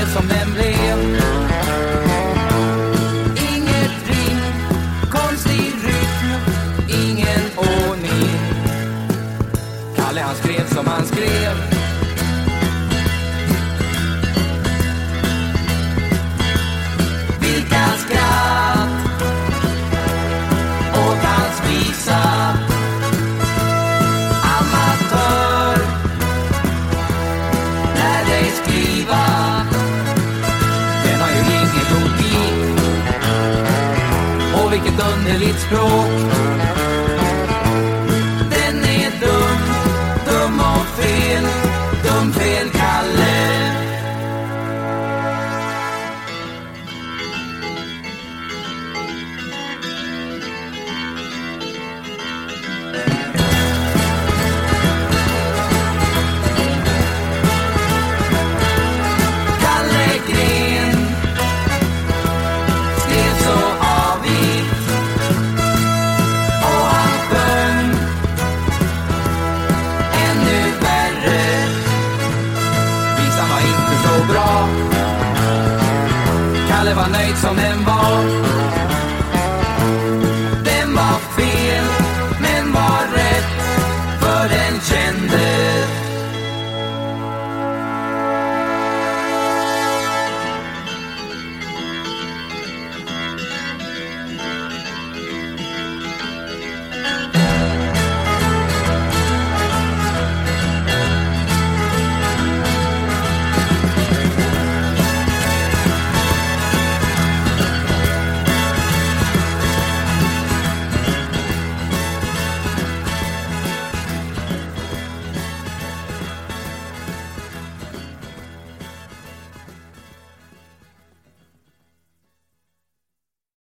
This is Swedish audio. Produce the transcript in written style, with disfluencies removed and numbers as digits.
som den blev. Inget rim, konstig rytm, ingen ordning. Kalle han skrev som han skrev. Vilka skratt åt hans visa. Amatör, lär dig skriva. Den har ju ingen logik. Och vilket underligt språk. Den är dum, dum och fel. Dum fel Kalle. Kalle var nöjd som den var.